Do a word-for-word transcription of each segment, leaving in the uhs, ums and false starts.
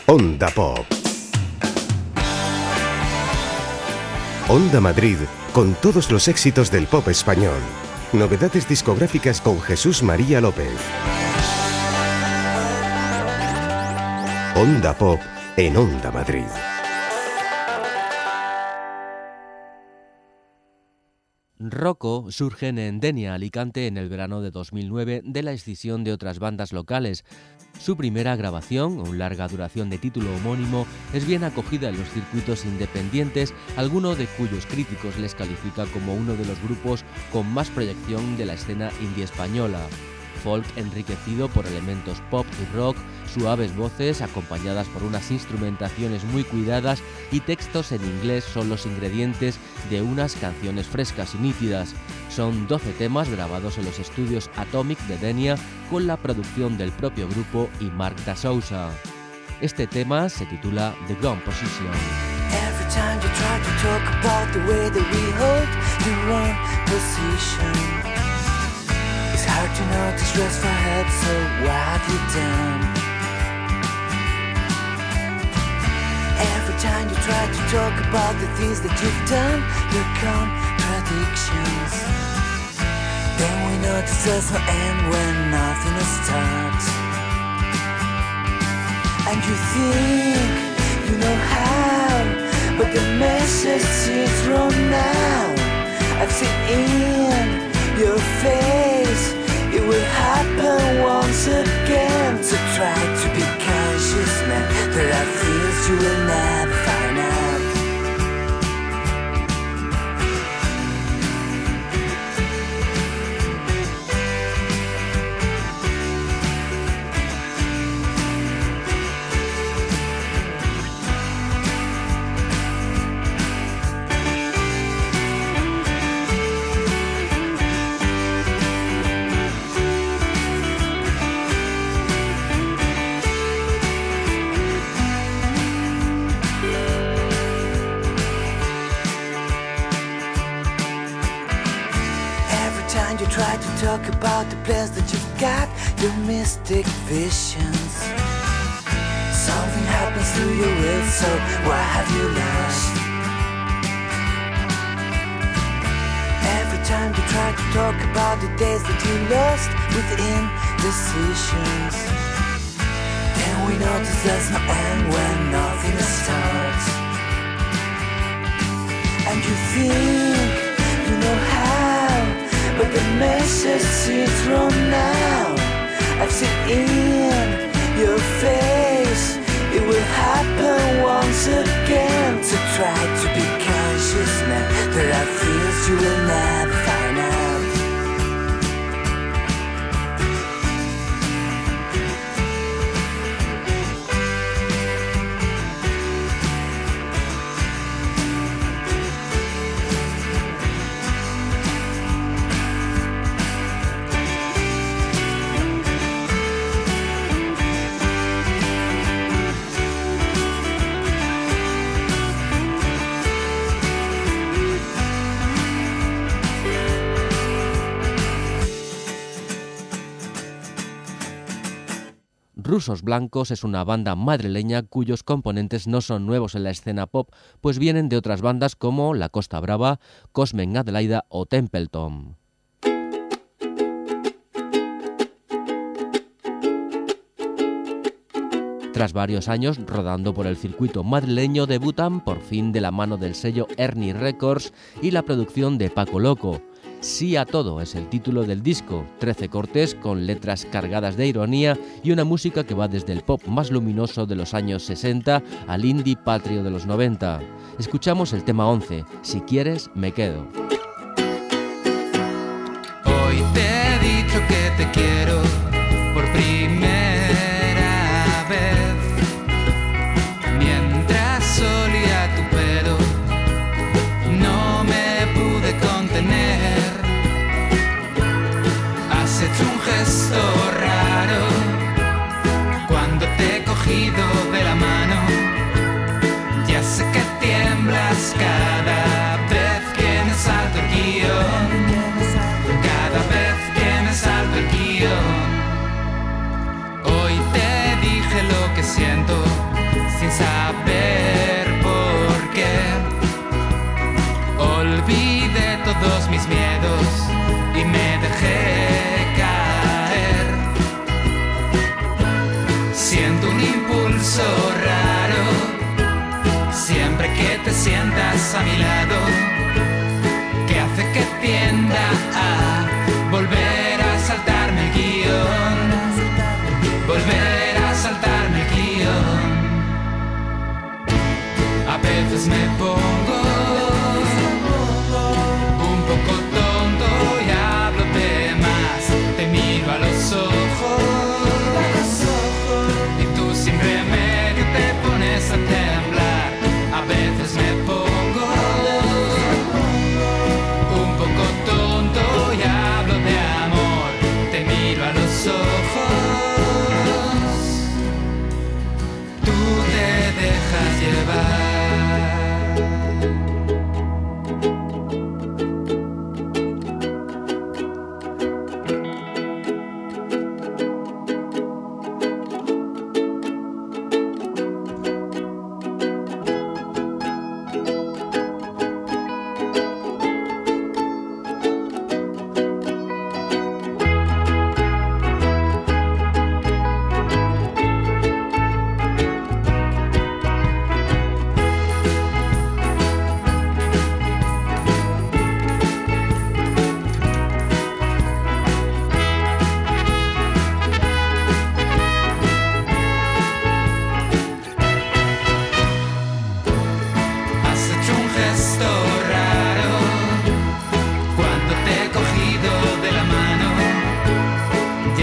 Onda Pop. Onda Madrid, con todos los éxitos del pop español. Novedades discográficas con Jesús María López. Onda Pop en Onda Madrid. Rocco surgen en Denia, Alicante, en el verano de dos mil nueve de la escisión de otras bandas locales. Su primera grabación, una larga duración de título homónimo, es bien acogida en los circuitos independientes, alguno de cuyos críticos les califica como uno de los grupos con más proyección de la escena indie española. Folk enriquecido por elementos pop y rock, suaves voces acompañadas por unas instrumentaciones muy cuidadas y textos en inglés son los ingredientes de unas canciones frescas y nítidas. Son doce temas grabados en los estudios Atomic de Denia con la producción del propio grupo y Mark da Souza. Este tema se titula The Ground Position. Every time you try to talk about the way that we hold your own position, it's hard to notice rest for head, so what have you done? Every time you try to talk about the things that you've done, your contradictions, then we notice there's no end when nothing starts. And you think you know how, but the message is wrong now. I've seen in your face, it will happen once again. So try to be conscious now, there are things you will never find out. Try to talk about the plans that you've got, your mystic visions. Something happens to your will, so what have you lost? Every time you try to talk about the days that you lost within decisions, then we notice there's no end when nothing starts. And you think you know how, but the message is wrong now. I've seen in your face, it will happen once again. So try to be conscious now, there are things you will never find out. Rusos Blancos es una banda madrileña cuyos componentes no son nuevos en la escena pop, pues vienen de otras bandas como La Costa Brava, Cosmen Adelaida o Templeton. Tras varios años rodando por el circuito madrileño, debutan por fin de la mano del sello Ernie Records y la producción de Paco Loco. Sí a todo es el título del disco, trece cortes con letras cargadas de ironía y una música que va desde el pop más luminoso de los años sesenta al indie patrio de los noventa. Escuchamos el tema once, Si quieres, me quedo. Hoy te he dicho que te quiero por primera vez, mientras olía tu pelo, no me pude contener. Has hecho un gesto raro cuando te he cogido de la mano. Ya sé que tiemblas cada vez que me salto el guión, cada vez que me salto el guión.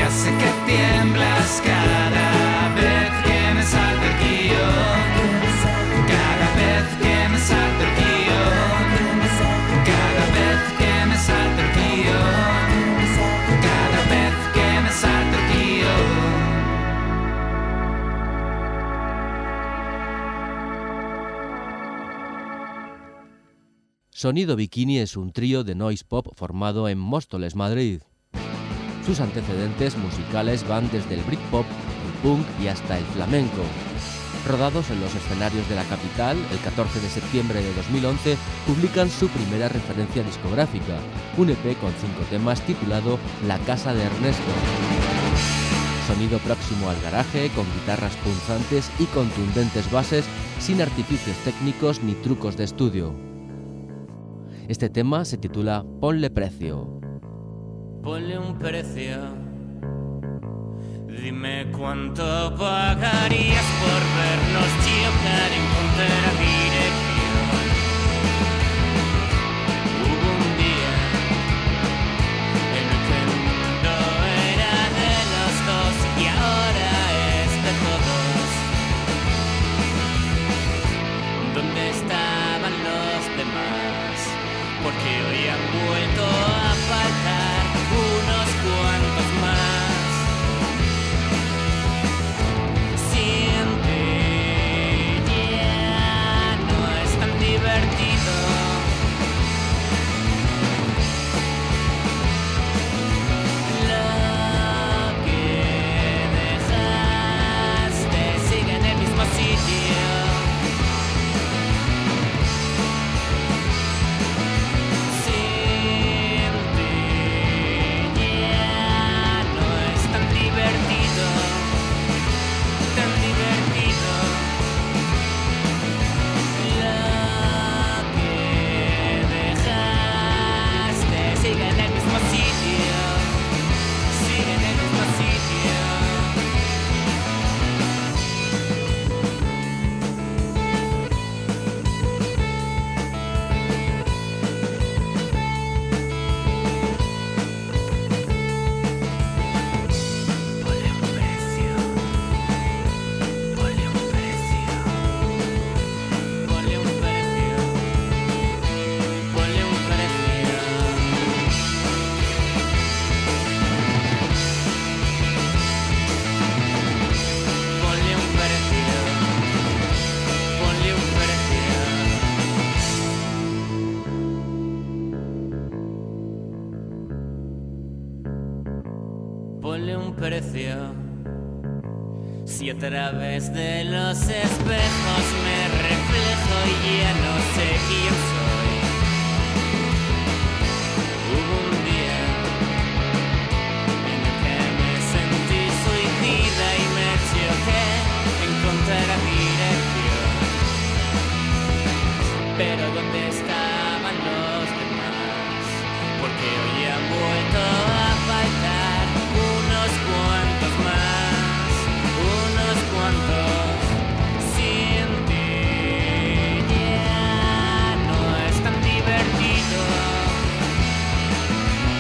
Ya sé que tiemblas cada vez que me salta el guión. Cada vez que me salta el guión. Cada vez que me salta el guión. Cada vez que me salta el guión. Sonido Bikini es un trío de noise pop formado en Móstoles, Madrid. Sus antecedentes musicales van desde el Britpop, el punk y hasta el flamenco. Rodados en los escenarios de la capital, el catorce de septiembre de dos mil once publican su primera referencia discográfica, un E P con cinco temas titulado La Casa de Ernesto. Sonido próximo al garaje, con guitarras punzantes y contundentes bases, sin artificios técnicos ni trucos de estudio. Este tema se titula Ponle Precio. Ponle un precio. Dime cuánto pagarías por vernos chocar en contra dirección. Hubo un día en el que el mundo era de los dos y ahora es de todos. ¿Dónde estaban los demás? Porque hoy han vuelto a faltar unos cuantos más. Sin ti ya no es tan divertido. Lo que dejaste sigue en el mismo sitio. Si a través de los espejos me reflejo y ya no sé quién soy. Hubo un día en el que me sentí suicida y me choqué en contra dirección. Pero ¿dónde estaban los demás? Porque hoy han vuelto a faltar unos cuantos más, unos cuantos. Sin ti ya no es tan divertido.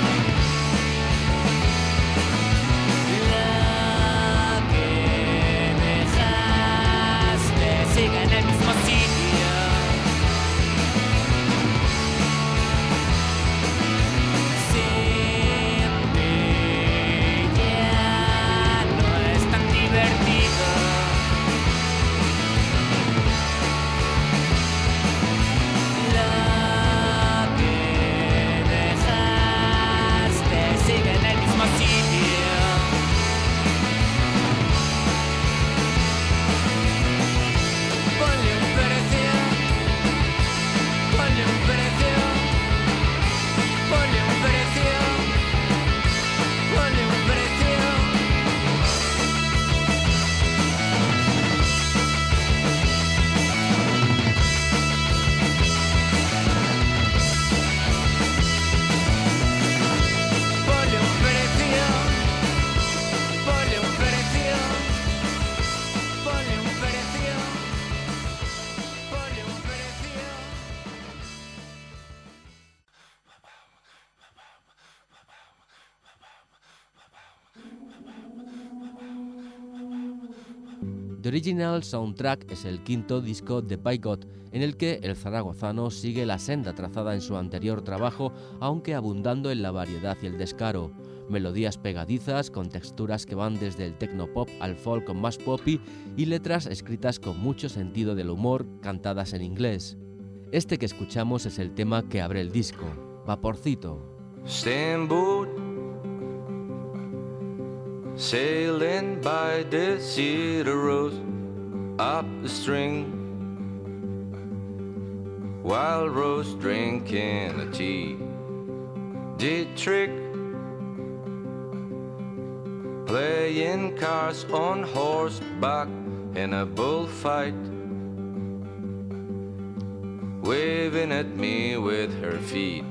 The Original Soundtrack es el quinto disco de Paigot, en el que el zaragozano sigue la senda trazada en su anterior trabajo, aunque abundando en la variedad y el descaro. Melodías pegadizas con texturas que van desde el techno-pop al folk más poppy y letras escritas con mucho sentido del humor, cantadas en inglés. Este que escuchamos es el tema que abre el disco, Vaporcito. Steamboat sailing by the cedar rose up the string, while Rose drinking a tea. Did trick playing cards on horseback in a bullfight, waving at me with her feet.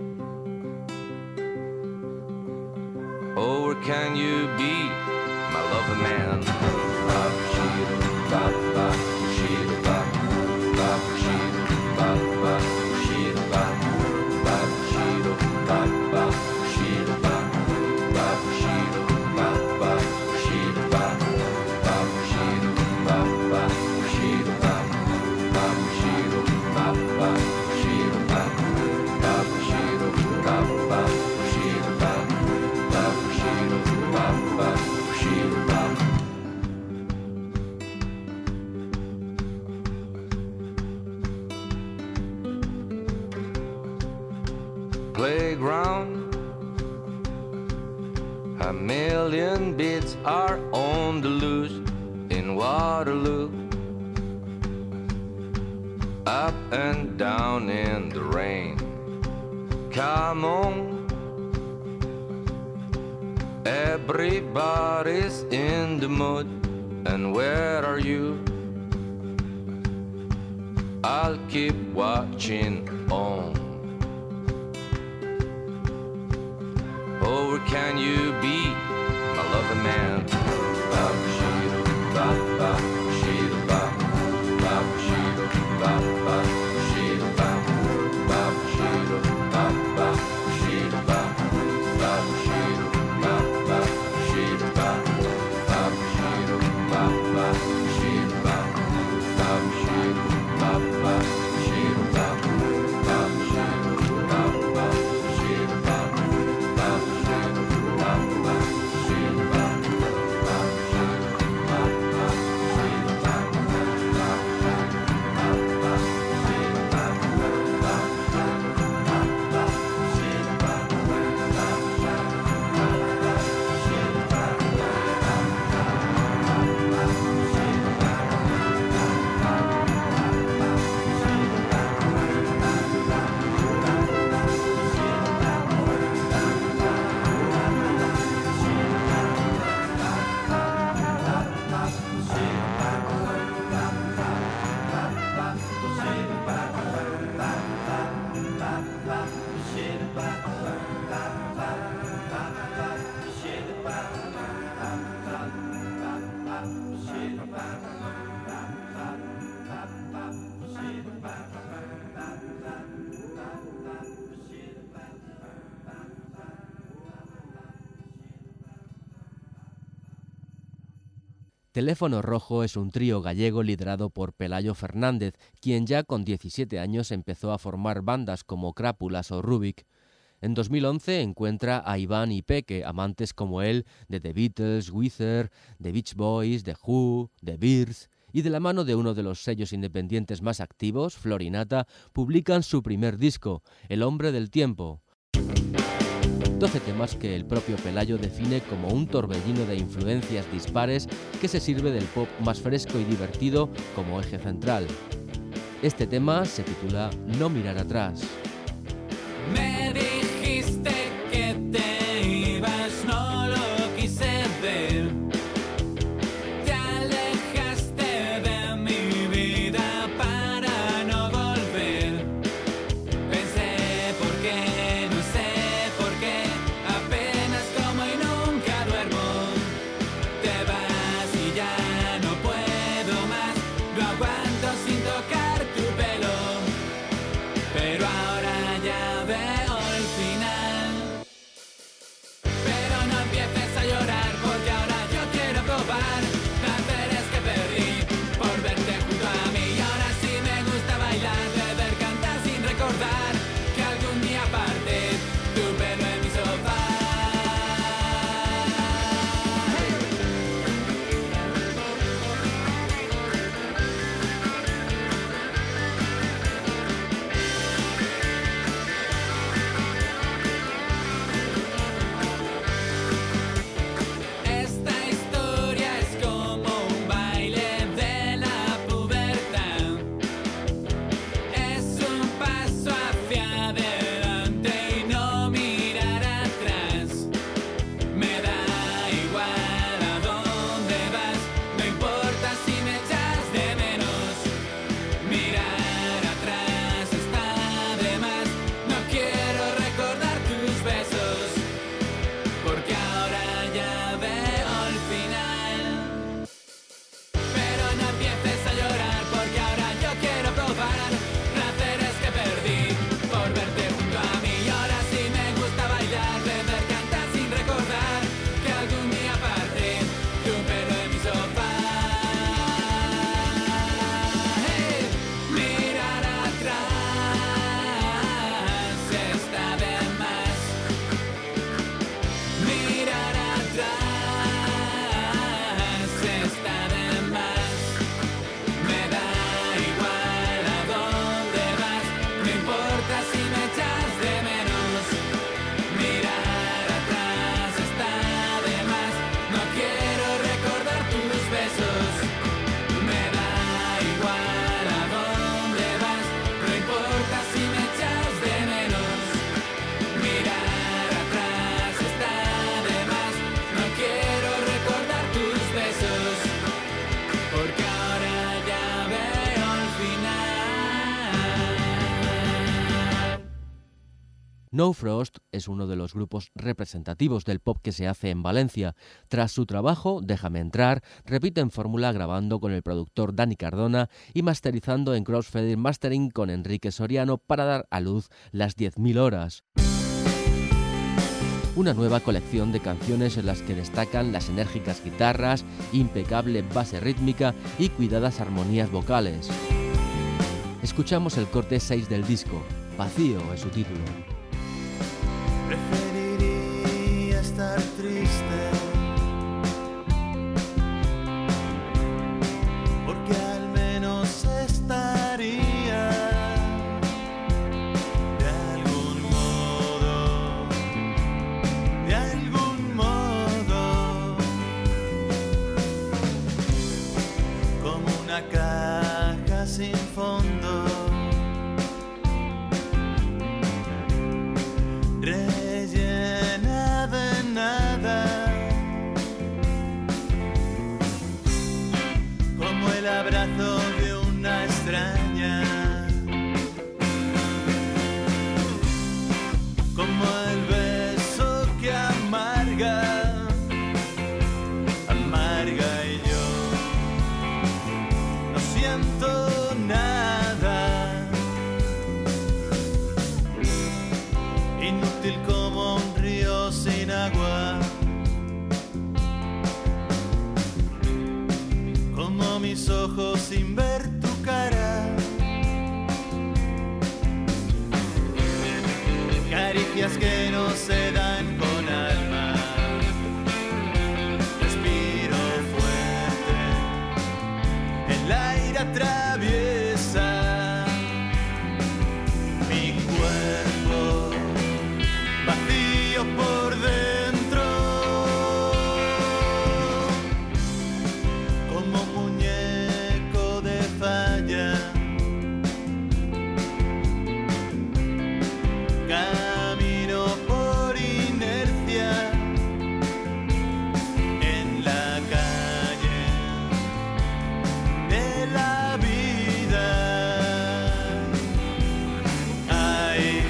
Oh, where can you be, my lover man? Bop, sheedo, bop, bop, sheedo, bop, bop, sheedo, bop, bop, sheedo, bop, bop, sheedo, bop, bop, sheedo, bop, bop, sheedo, bop, bop, sheedo, bop, bop, sheedo, bop, bop, sheedo, bop, bop, sheedo, bop, bop, sheedo, bop, bop, sheedo, bop, bop, sheedo, bop. Playground, a million bits are on the loose in Waterloo, up and down in the rain. Come on, everybody's in the mood, and where are you? I'll keep watching on. Oh, where can you be, my lover man? Bop, sheedo, bop, bop, sheedo, bop, bop, sheedo, bop, bop, sheedo, bop, bop, sheedo, bop, bop, sheedo, bop, bop, sheedo, bop, bop, sheedo, bop, bop, sheedo, bop, bop, sheedo, bop, bop, sheedo, bop, bop, sheedo, bop, bop, sheedo, bop, bop, sheedo, bop. Teléfono Rojo es un trío gallego liderado por Pelayo Fernández, quien ya con diecisiete años empezó a formar bandas como Crápulas o Rubik. En dos mil once encuentra a Iván y Peque, amantes como él de The Beatles, Weezer, The Beach Boys, The Who, The Bears, y de la mano de uno de los sellos independientes más activos, Florinata, publican su primer disco, El Hombre del Tiempo. doce temas que el propio Pelayo define como un torbellino de influencias dispares que se sirve del pop más fresco y divertido como eje central. Este tema se titula No mirar atrás. Me dijiste que te ibas, no lo quise ver. Te alejaste de mi vida para no volver. Pensé por qué, no sé por qué, apenas como y nunca duermo. Te vas y ya no puedo más, no aguanto sin tocar tu pelo. Pero ahora No Frost es uno de los grupos representativos del pop que se hace en Valencia. Tras su trabajo, Déjame entrar, repiten fórmula grabando con el productor Dani Cardona y masterizando en Crossfader Mastering con Enrique Soriano para dar a luz Las diez mil horas. Una nueva colección de canciones en las que destacan las enérgicas guitarras, impecable base rítmica y cuidadas armonías vocales. Escuchamos el corte seis del disco, Vacío es su título. Preferiría estar triste, porque al menos estaría de algún modo, de algún modo, como una caja sin fondo. Rellena de nada, como el abrazo de una extraña, como el beso que amarga, amarga y yo no siento nada. Inútil como un río sin agua, como mis ojos sin ver tu cara, caricias que no se dan con alma. Respiro fuerte, el aire atraviesa mi cuerpo, vacío por dentro, como muñeco de falla, camino por inercia en la calle de la vida. Ay,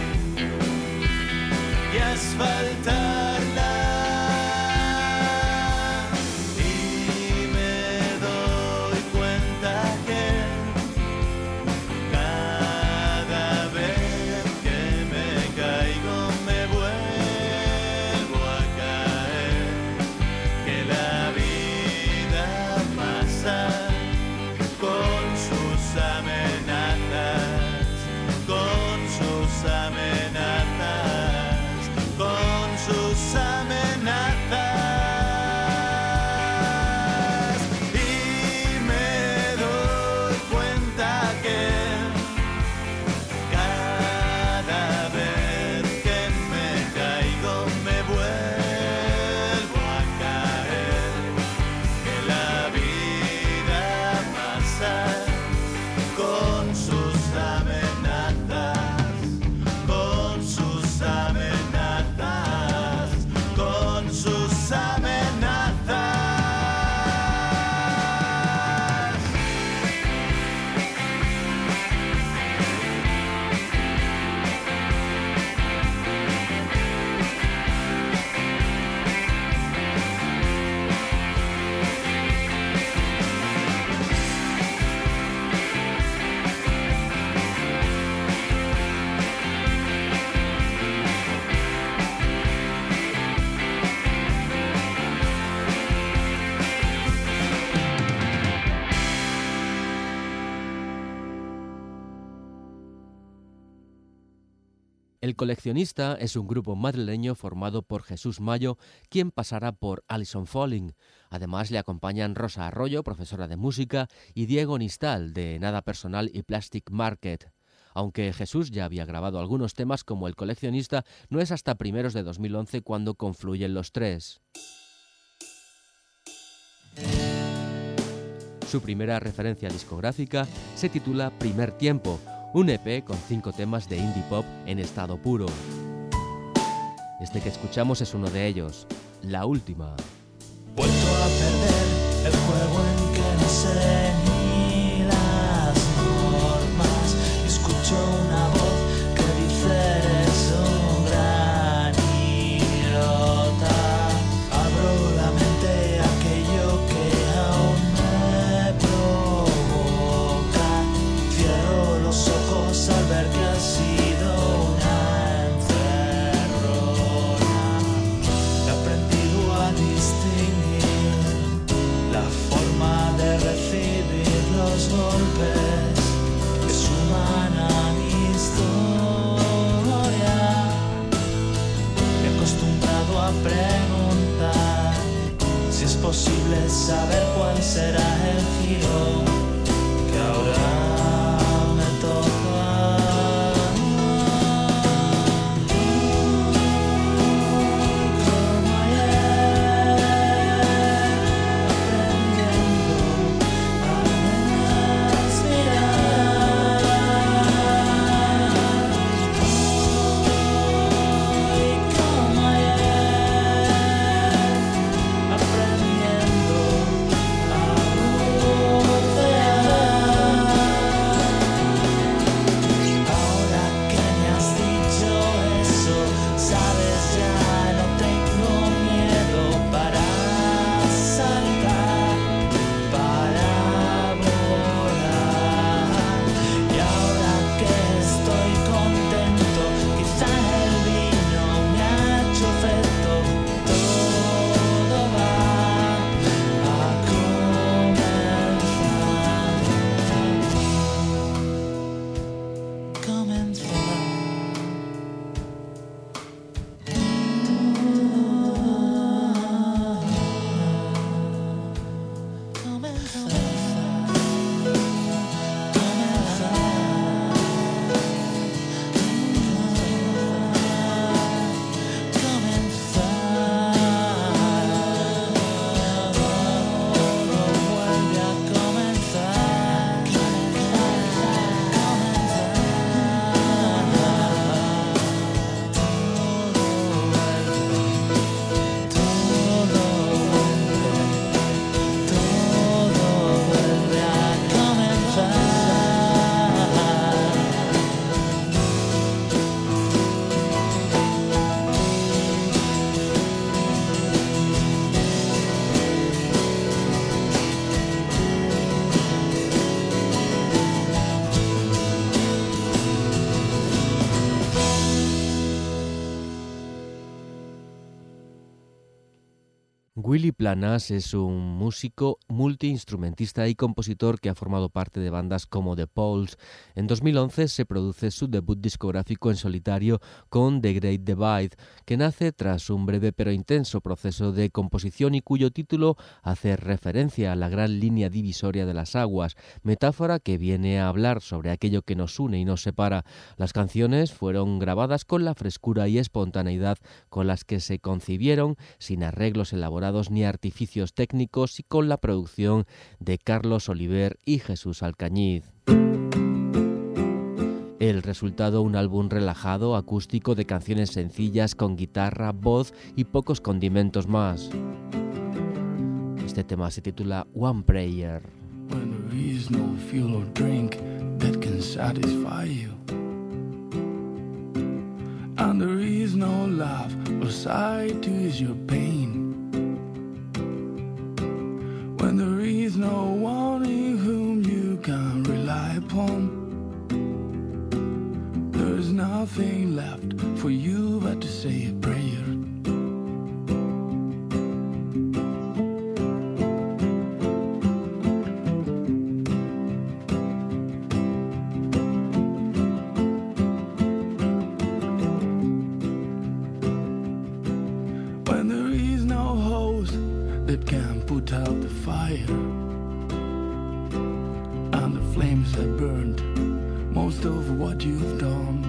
y asfaltarla, y me doy cuenta que cada vez que me caigo me vuelvo a caer, que la vida pasa con sus amenazas, con sus amenazas, con sus amenazas, y me doy cuenta que cada vez que me caigo me vuelvo a caer, que la vida pasa con sus amenazas, con sus amenazas, con sus amenazas. El Coleccionista es un grupo madrileño formado por Jesús Mayo, quien pasará por Alison Falling. Además le acompañan Rosa Arroyo, profesora de música, y Diego Nistal, de Nada Personal y Plastic Market. Aunque Jesús ya había grabado algunos temas como El Coleccionista, no es hasta primeros de dos mil once cuando confluyen los tres. Su primera referencia discográfica se titula Primer Tiempo, un E P con cinco temas de indie pop en estado puro. Este que escuchamos es uno de ellos, La Última. Vuelto a perder el juego en que no sé ni las normas. Escucho una voz que dice eres un gran imposible saber cuál será el giro que ahora me toca. Willy Planas es un músico, multiinstrumentista y compositor que ha formado parte de bandas como The Poles. En dos mil once se produce su debut discográfico en solitario con The Great Divide, que nace tras un breve pero intenso proceso de composición y cuyo título hace referencia a la gran línea divisoria de las aguas, metáfora que viene a hablar sobre aquello que nos une y nos separa. Las canciones fueron grabadas con la frescura y espontaneidad con las que se concibieron, sin arreglos elaborados ni artificios técnicos y con la producción de Carlos Oliver y Jesús Alcañiz. El resultado, un álbum relajado, acústico de canciones sencillas con guitarra, voz y pocos condimentos más. Este tema se titula One Prayer. When there is no fuel or drink that can satisfy you, and there is no laugh or sight to ease your pain, when there is no one in whom you can rely upon, there is nothing left for you but to say a prayer. When there is no hose that can put out the fire, and the flames have burned most of what you've done.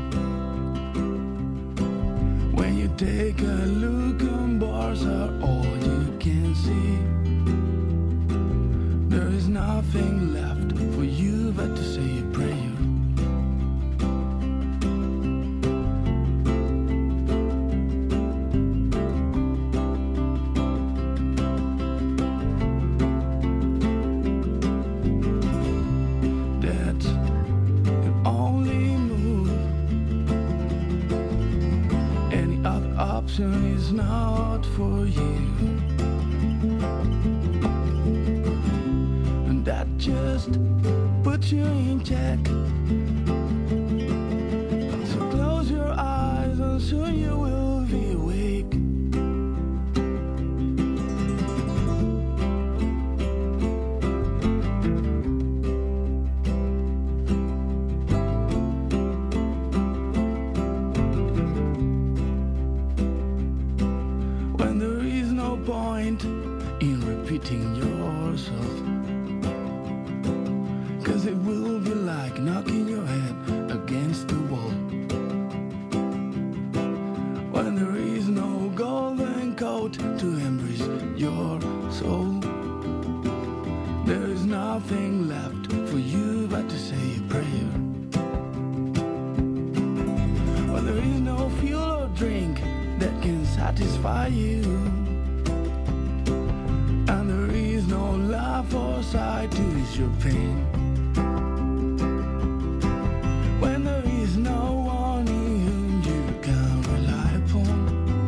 When you take a look and bars are all you can see, there is nothing left for you but to say a prayer. Is not for you, and that just puts you in check. So close your eyes and soon you will be awake. hating yourself. Cause it will be like knocking your head against the wall. When there is no golden coat to embrace your soul, there is nothing left for you but to say a prayer. When there is no fuel or drink that can satisfy you, and there is no laugh or sigh to ease your pain. When there is no one in whom you can rely upon,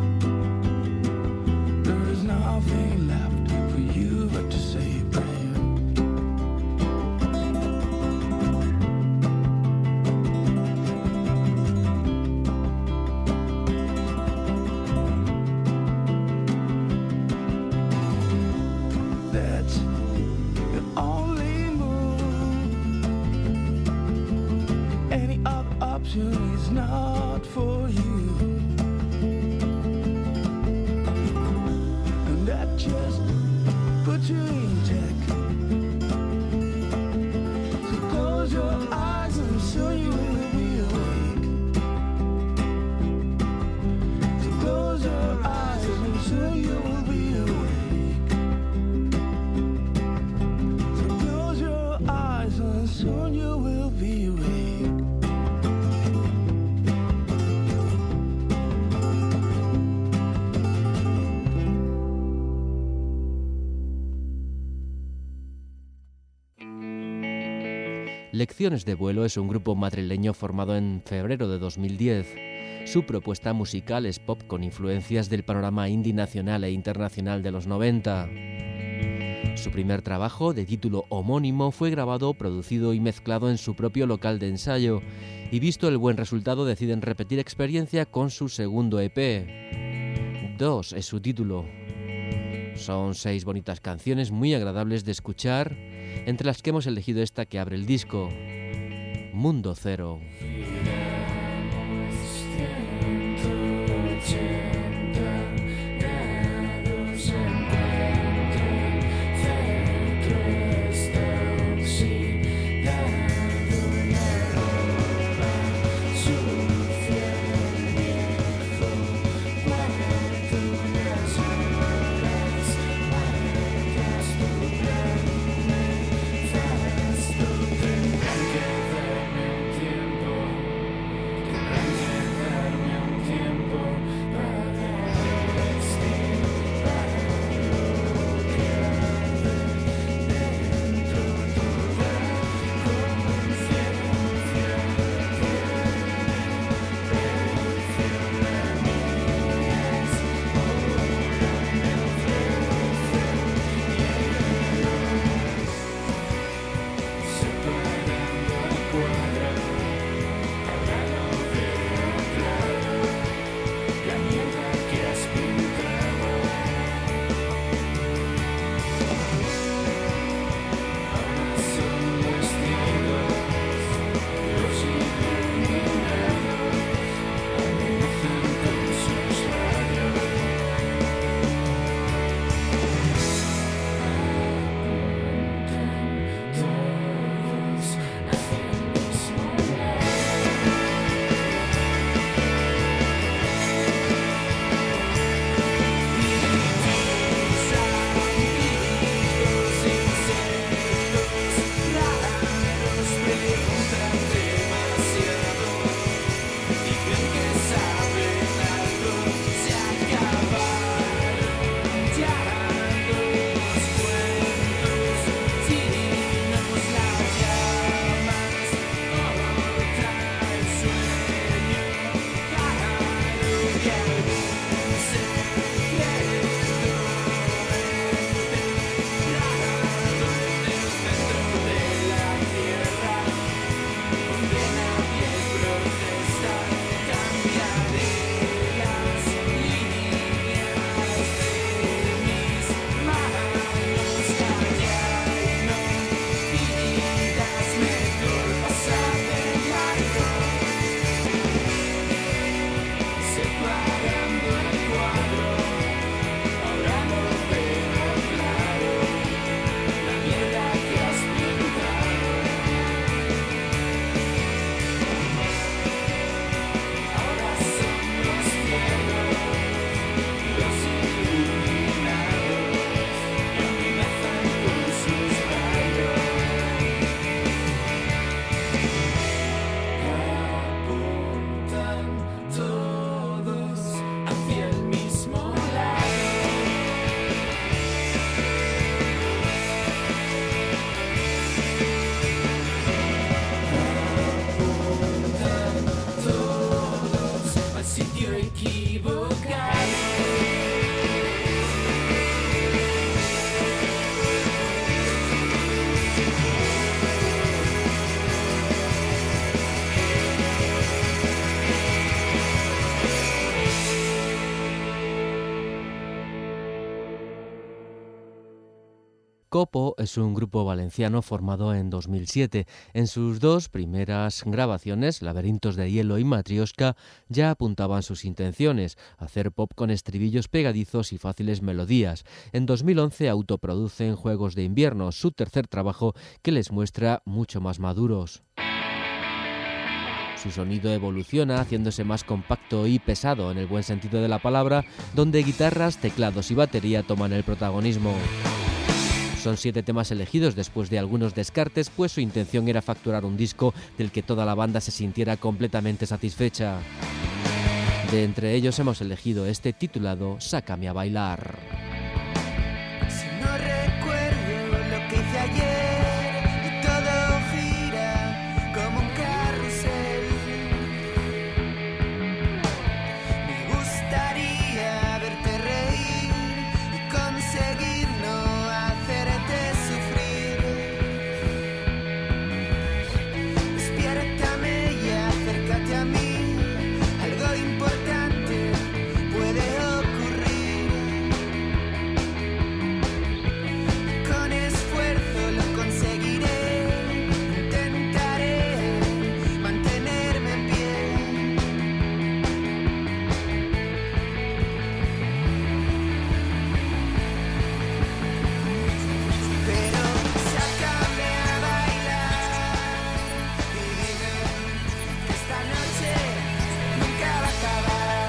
there is nothing left for you but to say a prayer. That's the only move. Any other option is not for you. And that just puts you in check. So close your eyes and soon you will be awake. So close your eyes and soon you will be awake. So close your eyes and soon you will be awake. Lecciones de Vuelo es un grupo madrileño formado en febrero de dos mil diez. Su propuesta musical es pop con influencias del panorama indie nacional e internacional de los noventa. Su primer trabajo, de título homónimo, fue grabado, producido y mezclado en su propio local de ensayo, y visto el buen resultado deciden repetir experiencia con su segundo E P. Dos es su título. Son seis bonitas canciones muy agradables de escuchar, entre las que hemos elegido esta que abre el disco, Mundo Cero. Tiempo Copo es un grupo valenciano formado en dos mil siete. En sus dos primeras grabaciones, Laberintos de Hielo y Matrioska, ya apuntaban sus intenciones, hacer pop con estribillos pegadizos y fáciles melodías. En dos mil once autoproducen Juegos de Invierno, su tercer trabajo que les muestra mucho más maduros. Su sonido evoluciona haciéndose más compacto y pesado en el buen sentido de la palabra, donde guitarras, teclados y batería toman el protagonismo. Son siete temas elegidos después de algunos descartes, pues su intención era facturar un disco del que toda la banda se sintiera completamente satisfecha. De entre ellos hemos elegido este titulado Sácame a bailar. Si no recuerdo lo que hice ayer y todo gira como un carrusel, me gustaría verte reír y conseguir no hacerte sufrir. Despiértame y acércate a mí, algo importante puede ocurrir. Con esfuerzo lo conseguiré, intentaré mantenerme en pie. Pero sácame a bailar y dime que esta noche nunca va a acabar.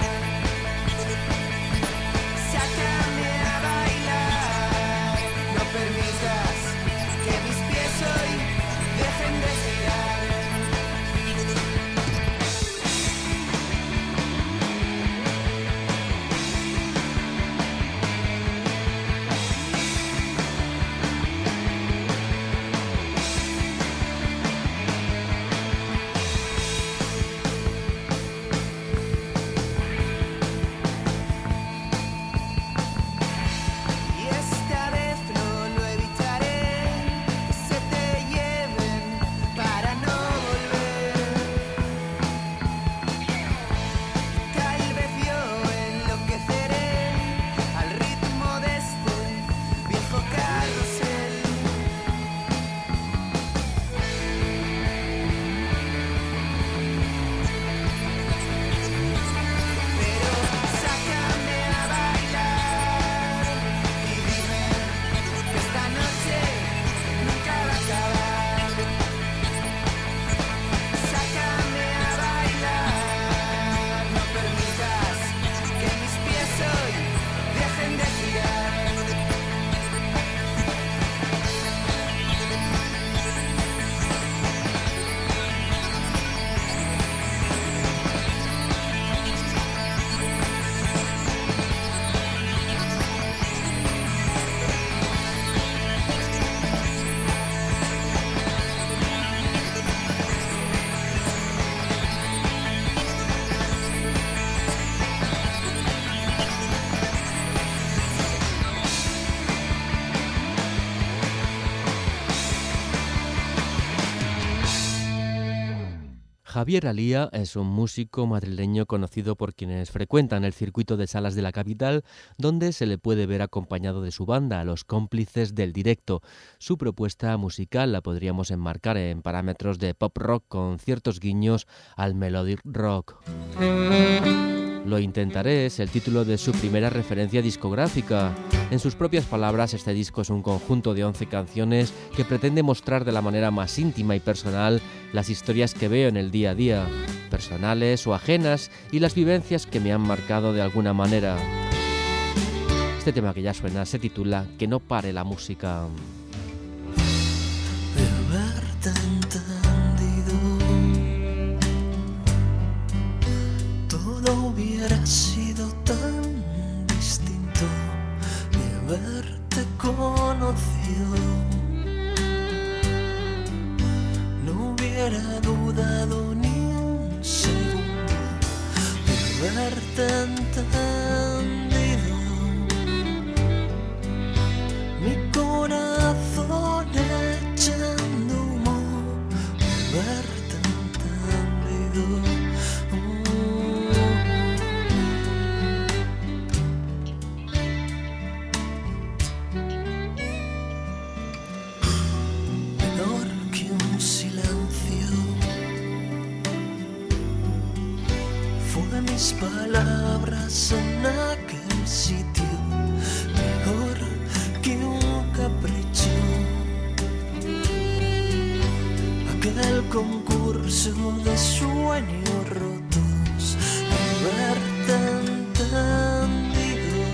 Sácame a bailar, no permitas que mis pies hoy dejen de girar. Y esta vez no lo evitaré, que se te lleven para no volver. Tal vez yo enloqueceré al ritmo de este viejo carrusel. Pero sácame a bailar y dime que esta noche nunca va a acabar. Sácame a bailar, no permitas que mis pies hoy dejen de girar. Javier Alía es un músico madrileño conocido por quienes frecuentan el circuito de salas de la capital, donde se le puede ver acompañado de su banda, Los Cómplices del Directo. Su propuesta musical la podríamos enmarcar en parámetros de pop rock con ciertos guiños al melodic rock. Lo intentaré es el título de su primera referencia discográfica. En sus propias palabras, este disco es un conjunto de once canciones que pretende mostrar de la manera más íntima y personal las historias que veo en el día a día, personales o ajenas, y las vivencias que me han marcado de alguna manera. Este tema que ya suena se titula Que no pare la música. De haberte entendido, todo hubiera sido tan distinto. De haberte conocido, no hubiera dudado ni un segundo. De haberte entendido, mi corazón echando humo. De haberte entendido. palabras en aquel sitio, mejor que un capricho. Aquel concurso de sueños rotos, haberte entendido,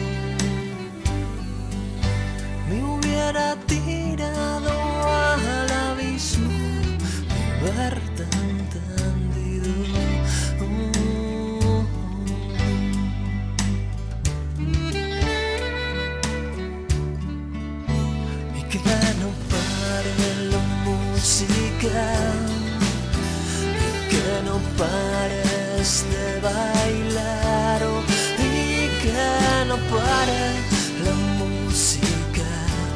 me hubiera tirado al abismo de haberte entendido. Mm. Y que no pare la música, y que no pares de bailar, oh, y que no pare la música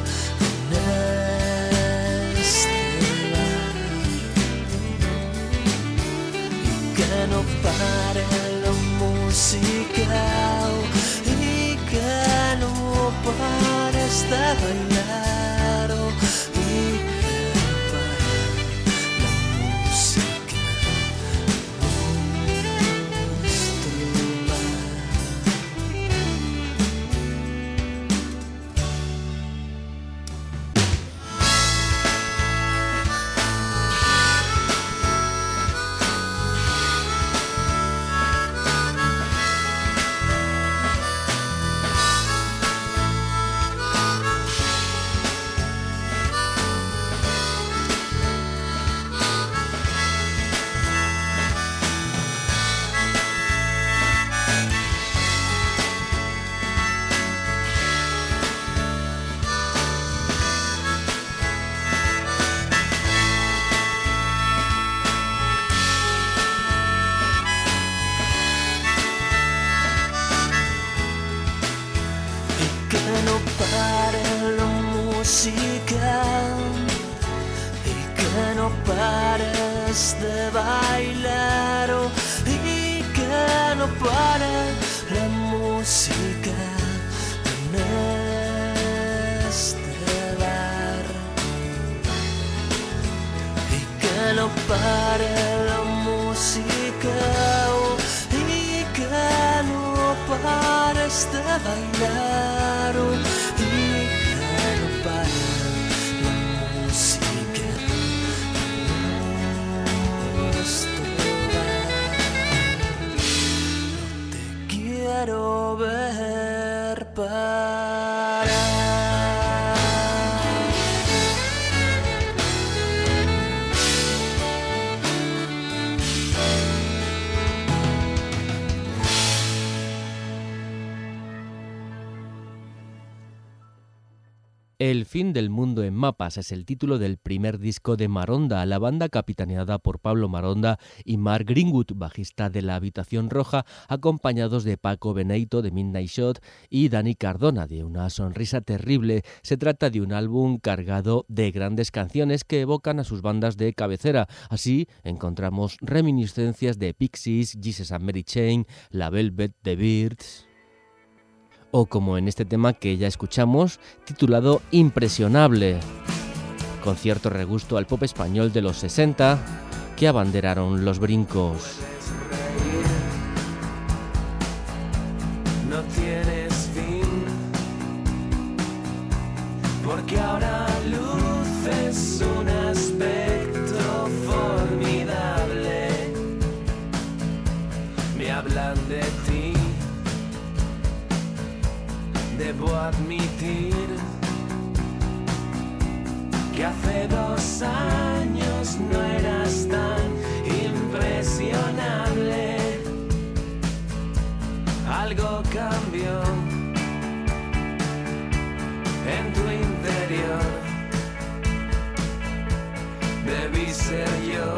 en este bar, y que no pare la música, oh, y que no pares de bailar, oh, y y que no pares de bailar, oh, y que no pare la música en este bar, y que no pare la música, oh, y que no pares de bailar, oh, y que no pare la música. Quiero ver parar. El fin del mundo en mapas es el título del primer disco de Maronda, la banda capitaneada por Pablo Maronda y Mark Greenwood, bajista de La Habitación Roja, acompañados de Paco Beneyto de Midnight Shot y Dani Cardona de Una Sonrisa Terrible. Se trata de un álbum cargado de grandes canciones que evocan a sus bandas de cabecera. Así encontramos reminiscencias de Pixies, Jesus and Mary Chain, La Velvet, The Byrds, o como en este tema que ya escuchamos, titulado Impresionable, con cierto regusto al pop español de los sesenta que abanderaron los brincos. No tienes fin, porque ahora luces un aspecto formidable. Me hablan de ti, debo admitir que hace dos años no eras tan impresionable. Algo cambió en tu interior. Debí ser yo.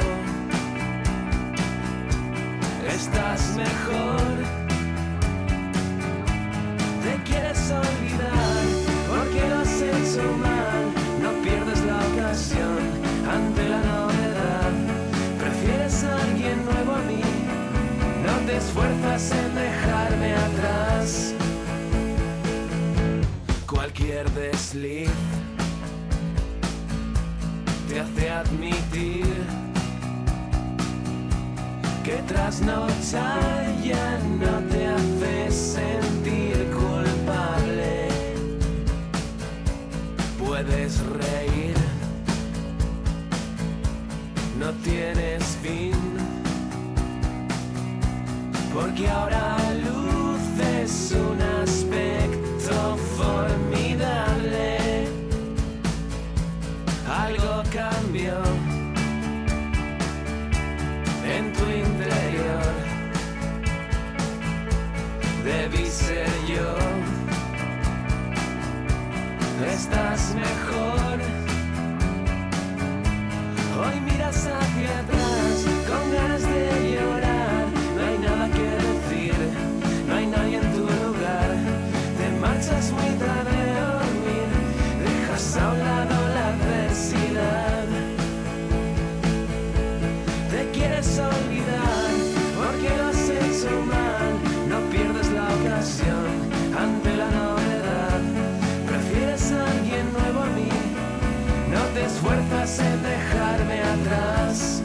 Estás mejor. Te quieres olvidar porque lo has hecho mal. No pierdes la ocasión ante la novedad. Prefieres a alguien nuevo a mí. No te esfuerzas en dejarme atrás. Cualquier desliz te hace admitir que trasnochar ya no te hace sentir culpable. Puedes reír, no tienes fin, porque ahora luces un aspecto formidable. Algo cambió en tu interior, debí ser yo. Estás mejor, hoy miras hacia atrás con ganas de llorar. No hay nada que decir, no hay nadie en tu lugar. Te marchas muy tarde a dormir, dejas a un lado la adversidad. Te quieres olvidar porque lo has hecho mal. No pierdes la ocasión ante la novedad. Prefieres a alguien nuevo a mí, no te esfuerzas en dejarme atrás.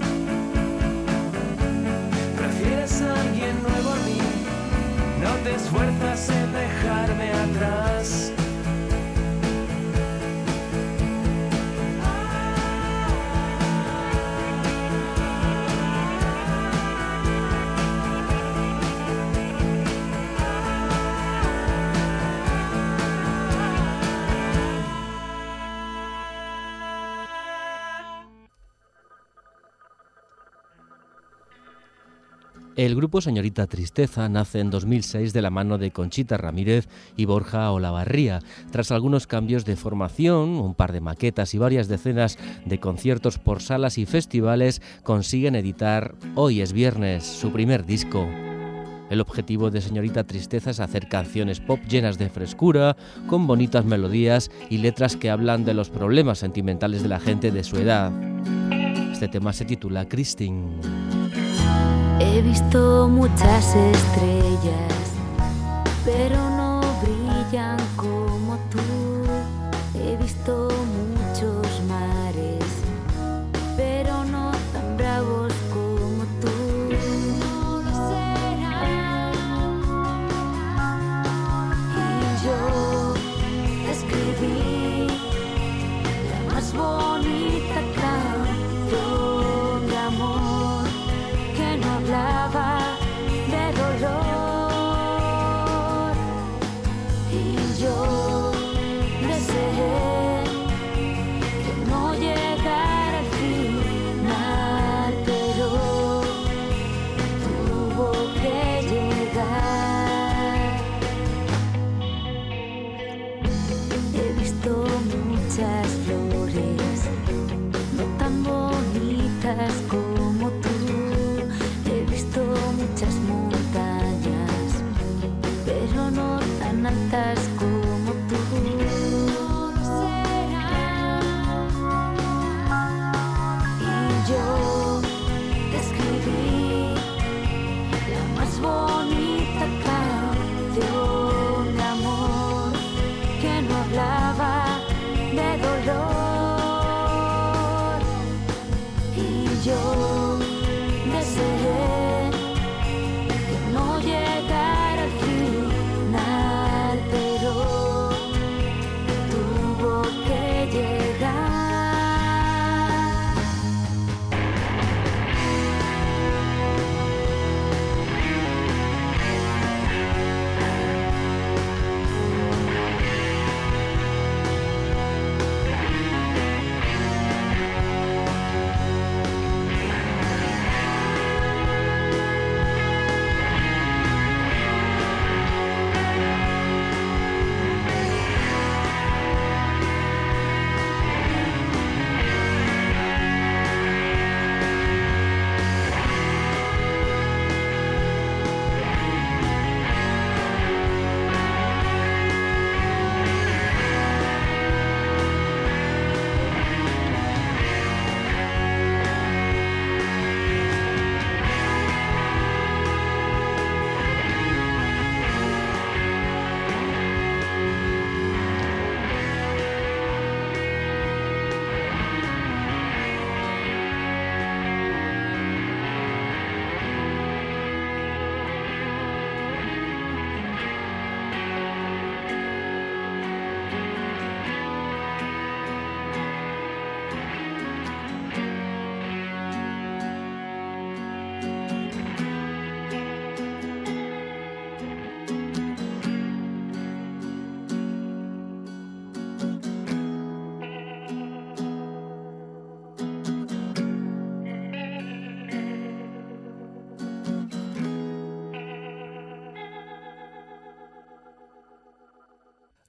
Prefieres a alguien nuevo a mí, no te esfuerzas en dejarme atrás. El grupo Señorita Tristeza nace en dos mil seis de la mano de Conchita Ramírez y Borja Olavarría. Tras algunos cambios de formación, un par de maquetas y varias decenas de conciertos por salas y festivales, consiguen editar Hoy es Viernes, su primer disco. El objetivo de Señorita Tristeza es hacer canciones pop llenas de frescura, con bonitas melodías y letras que hablan de los problemas sentimentales de la gente de su edad. Este tema se titula Christine. He visto muchas estrellas, pero no brillan como tú. He visto muchos mares, pero no tan bravos como tú. No lo serán. Y yo escribí la más bonita canción de amor, que no hablaba de dolor. Y yo deseé que no llegara al final, pero tuvo que llegar. He visto muchas flores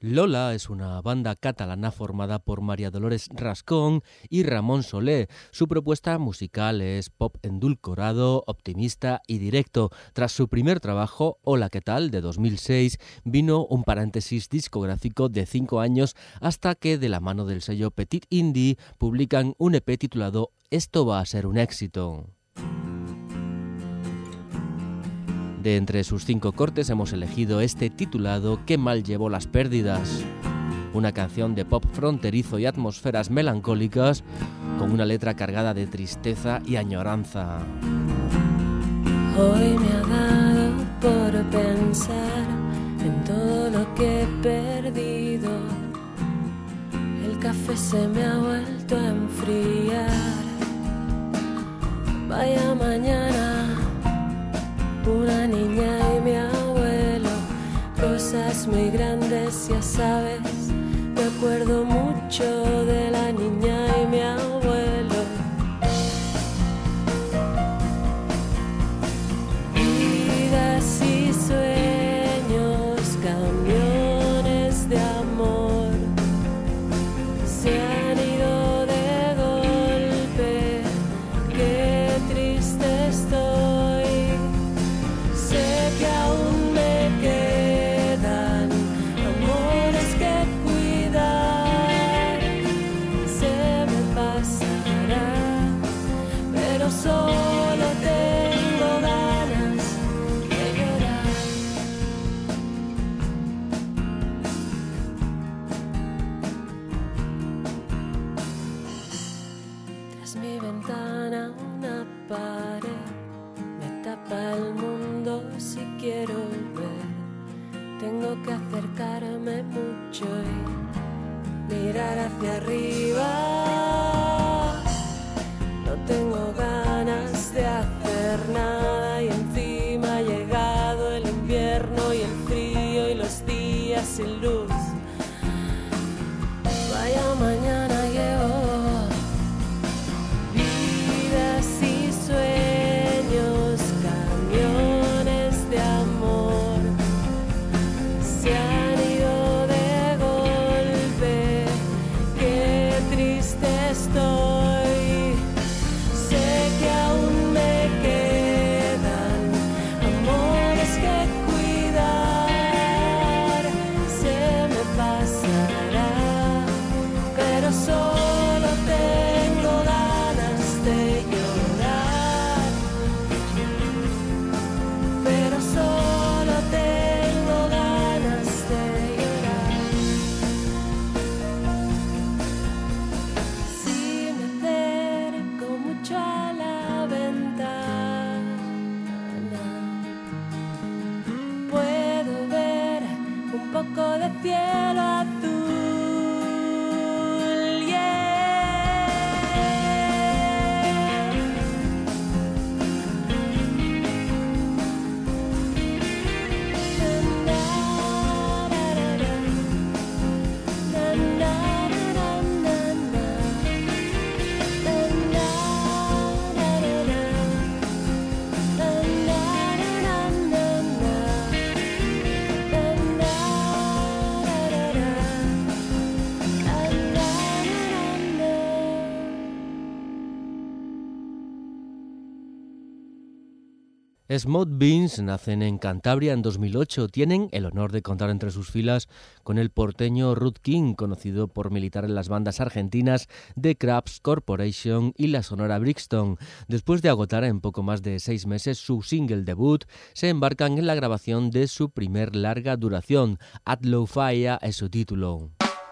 Lola es una banda catalana formada por María Dolores Rascón y Ramón Solé. Su propuesta musical es pop endulcorado, optimista y directo. Tras su primer trabajo, Hola, ¿qué tal?, de dos mil seis, vino un paréntesis discográfico de cinco años hasta que, de la mano del sello Petit Indie, publican un E P titulado Esto va a ser un éxito. De entre sus cinco cortes hemos elegido este titulado Qué mal llevó las pérdidas, una canción de pop fronterizo y atmósferas melancólicas con una letra cargada de tristeza y añoranza. Hoy me ha dado por pensar en todo lo que he perdido. El café se me ha vuelto a enfriar. Vaya mañana, una niña y mi abuelo, cosas muy grandes, ya sabes. Me acuerdo mucho de la niña y mi abuelo. Vidas y sueños, camiones de amor, se han ido de golpe. Qué triste estoy. Que aún me quedan amores que cuidar. Se me pasará, pero solo tengo ganas de llorar. Tras mi ventana una pared me tapa el mundo. Si quiero ver, tengo que acercarme mucho y mirar hacia arriba. No tengo ganas de hacer nada y encima ha llegado el invierno y el frío y los días sin luz. Vaya mañana llegó. Vidas y sueños, camiones de amor, se han ido de golpe. Qué triste estoy. Sé que aún me quedan amores que cuidar. Se me pasará, pero solo tengo ganas de llorar. Pero solo tengo ganas de llorar. Si me acerco mucho a la ventana, puedo ver un poco de cielo azul. Smooth Beans nacen en Cantabria en dos mil ocho. Tienen el honor de contar entre sus filas con el porteño Ruth King, conocido por militar en las bandas argentinas The Krabs Corporation y la Sonora Brixton. Después de agotar en poco más de seis meses su single debut, se embarcan en la grabación de su primer larga duración. At Low Fire es su título.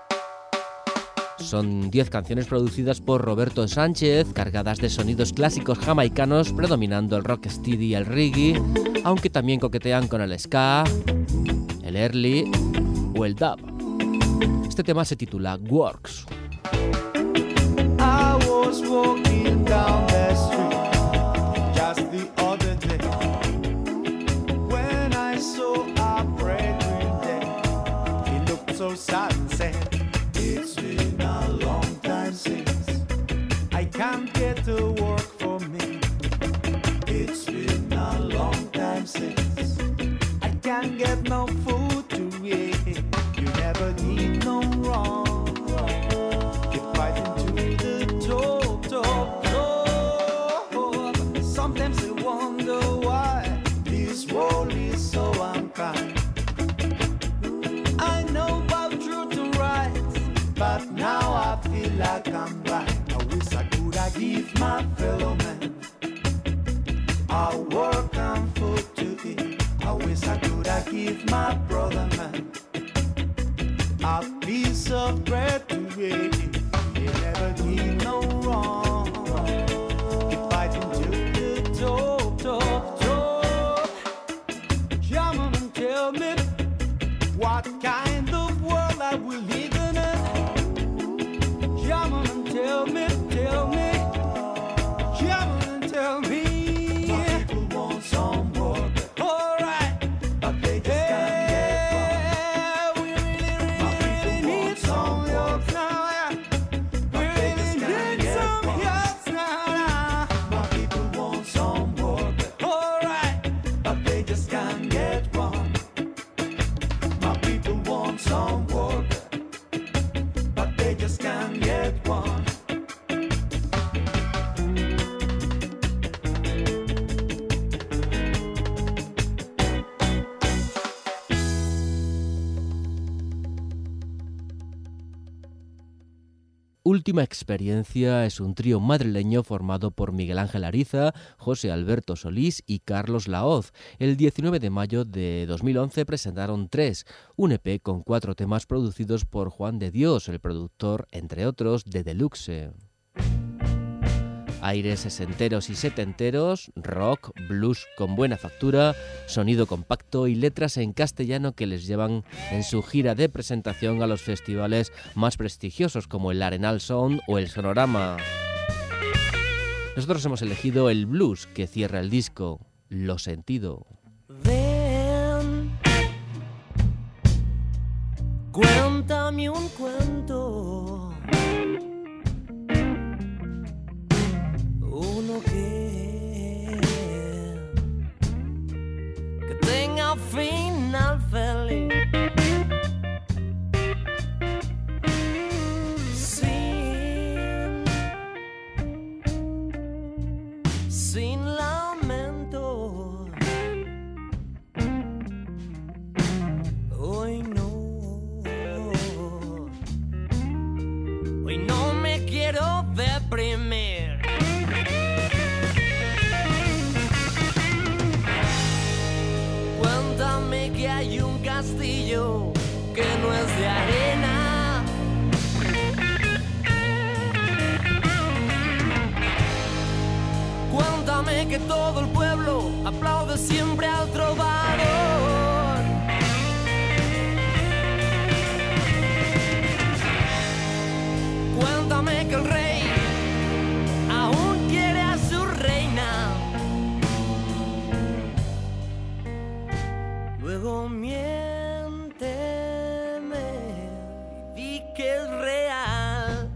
Son diez canciones producidas por Roberto Sánchez, cargadas de sonidos clásicos jamaicanos, predominando el rocksteady y el reggae, aunque también coquetean con el ska, el early o el dub. Este tema se titula Works. I was walking down the street just the other day when I saw a pregnant day. He looked so sad and said, it's been a long time since I can't get to work for me. It's been a long time since I can't get no food to eat. You never need right. I wish I could I give my fellow man a work and food to eat. I wish I could I give my brother man a piece of bread to eat. He never did no wrong. He fighting to the top, top, top. Come on and tell me what kind of world I will live in. Come on and tell me, tell me. Come on and tell me. My people want some work. All right, but they just can't get one. We really, really, really need some work now. Yeah. We really need some work now. My people want some work. All right, but they just can't get one. My people want some work, but they just can't get one. Última Experiencia es un trío madrileño formado por Miguel Ángel Ariza, José Alberto Solís y Carlos Laoz. El diecinueve de mayo de dos mil once presentaron Tres, un E P con cuatro temas producidos por Juan de Dios, el productor, entre otros, de Deluxe. Aires sesenteros y setenteros, rock, blues con buena factura, sonido compacto y letras en castellano que les llevan en su gira de presentación a los festivales más prestigiosos como el Arenal Sound o el Sonorama. Nosotros hemos elegido el blues que cierra el disco, Lo Sentido. Ven, cuéntame un cuento. Uno que, que tenga final feliz, sin, sin lamento. Hoy no, hoy no me quiero deprimir. Cuéntame que hay un castillo que no es de arena. Cuéntame que todo el pueblo aplaude siempre al trovador. Cuéntame que el rey aún quiere a su reina. Luego miénteme y di que es real.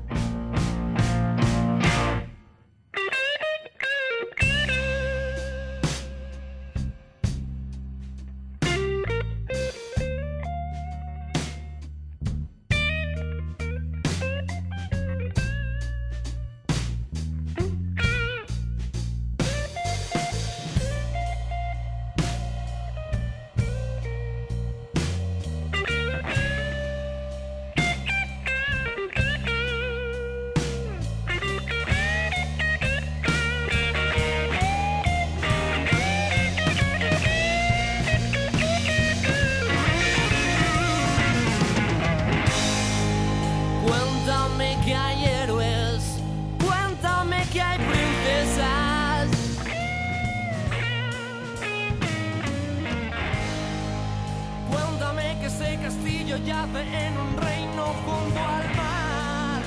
Yace en un reino junto al mar.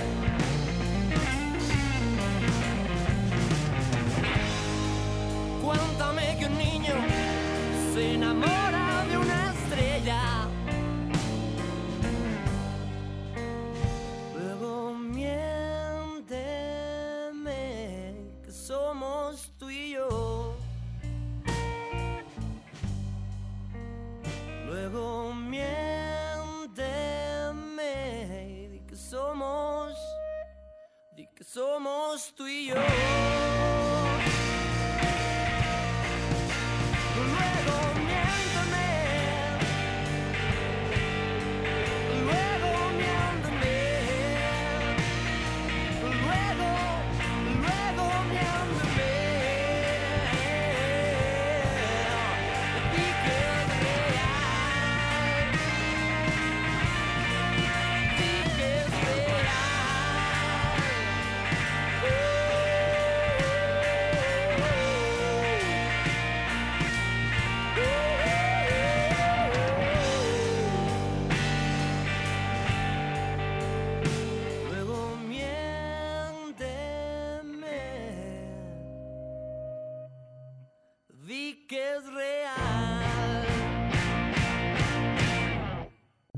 Cuéntame que un niño se enamora de una estrella. Luego miénteme que somos tú y yo. Luego miénteme somos, di que somos tú y yo. Luego miénteme, luego miénteme, luego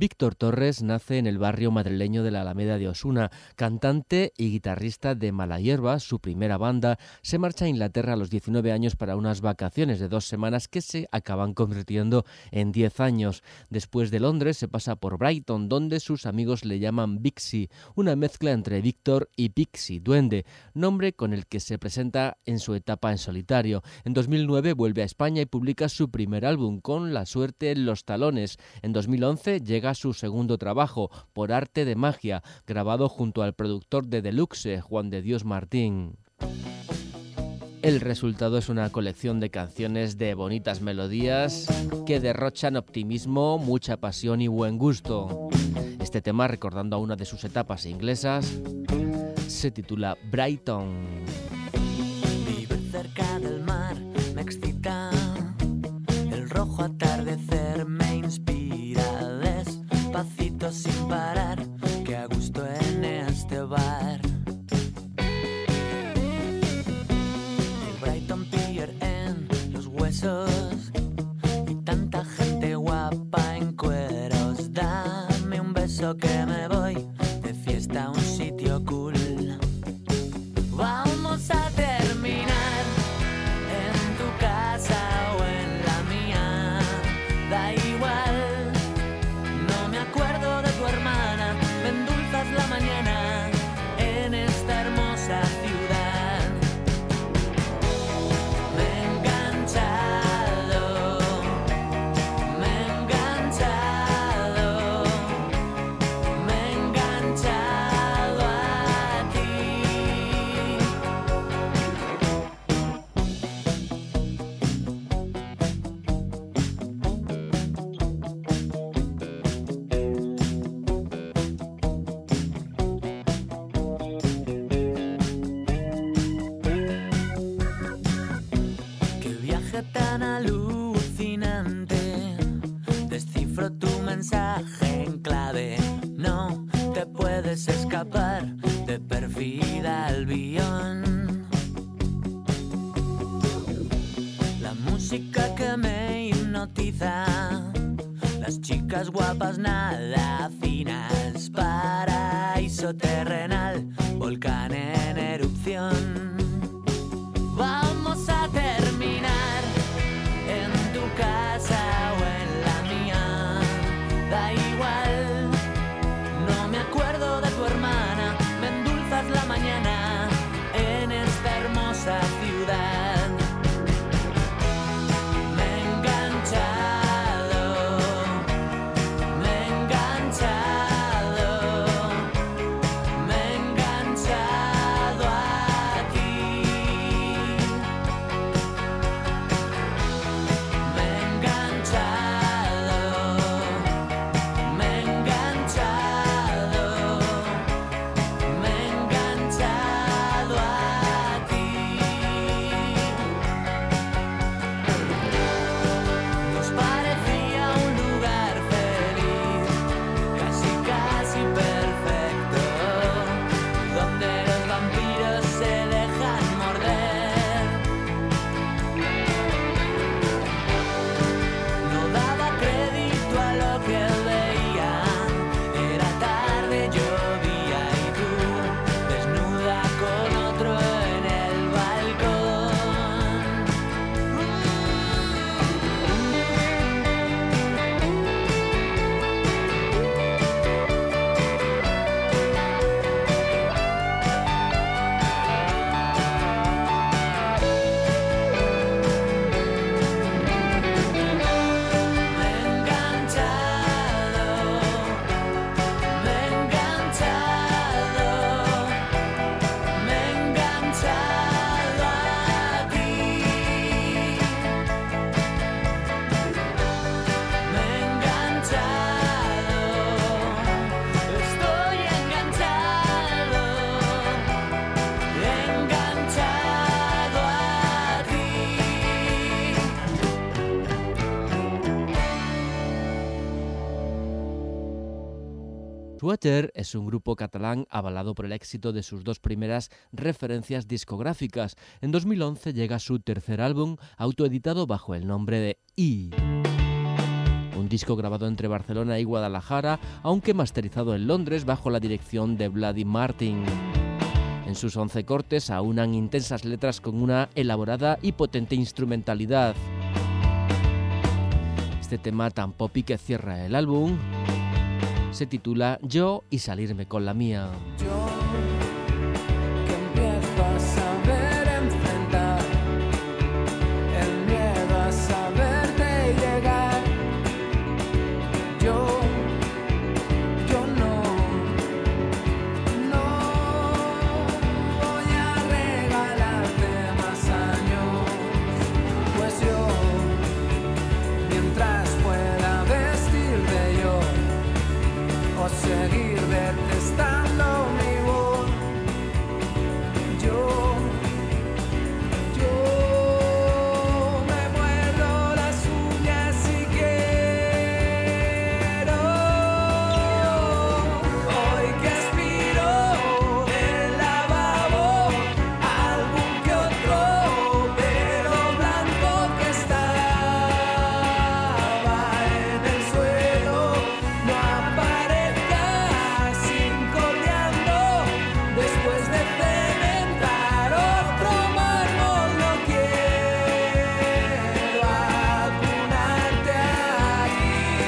Víctor Torres nace en el barrio madrileño de la Alameda de Osuna. Cantante y guitarrista de Malahierba, su primera banda, se marcha a Inglaterra a los diecinueve años para unas vacaciones de dos semanas que se acaban convirtiendo en diez años. Después de Londres se pasa por Brighton, donde sus amigos le llaman Bixie, una mezcla entre Víctor y Pixie, duende, nombre con el que se presenta en su etapa en solitario. En dos mil nueve vuelve a España y publica su primer álbum, Con la suerte en los talones. En dos mil once llega su segundo trabajo, Por arte de magia, grabado junto al productor de Deluxe, Juan de Dios Martín. El resultado es una colección de canciones de bonitas melodías que derrochan optimismo, mucha pasión y buen gusto. Este tema, recordando a una de sus etapas inglesas, se titula Brighton. Vivir cerca del mar me excita, el rojo atardecer me inspira, despacito sin parar, que a gusto en este bar. El Brighton Pier en los huesos y tanta gente guapa en cueros. Dame un beso que me voy de fiesta a un sitio cool. Vamos a terminar en tu casa o en la mía, da igual, no me acuerdo de tu hermana, me endulzas la mañana en esta hermosa ciudad. Me he enganchado, me he enganchado, me he enganchado a ti. Qué viaje tan alucinante, descifro tu mensaje en clave, no te puedes escapar de perfida Albión. La música que me hipnotiza, las chicas guapas nada finas, paraíso terrenal, volcán en erupción. Vamos a terminar en tu casa o en la mía, da igual, no me acuerdo de tu hermana, me endulzas la mañana en esta hermosa ciudad. Me he enganchado, me he enganchado, me he enganchado a ti. Me he enganchado, me he enganchado, me he enganchado a ti. Nos parecía un lugar feliz, casi casi perfecto, donde los vampiros se dejan morder. No daba crédito a lo que veía, era tarde, llovía y tú desnuda con otro en el balcón. Me he enganchado, me he enganchado, me he enganchado a ti. Me he enganchado, estoy enganchado, enganchado a ti. Sweater es un grupo catalán avalado por el éxito de sus dos primeras referencias discográficas. En dos mil once llega su tercer álbum, autoeditado bajo el nombre de E. un disco grabado entre Barcelona y Guadalajara, aunque masterizado en Londres bajo la dirección de Bloody Martin. En sus once cortes aunan intensas letras con una elaborada y potente instrumentalidad. Este tema tan poppy que cierra el álbum se titula Yo y salirme con la mía. Yo que empiezo a saber enfrentar el miedo a saberte llegar. Yo, yo no, no voy a regalarte más años, pues yo, mientras pueda vestir de yo o seguir detestando mi voz, yo, yo me muerdo las uñas si quiero. Hoy que aspiro del lavabo algún que otro pelo blanco que estaba en el suelo, no aparezca sin coleando después de cementar otro mármol. No quiero acunarte aquí.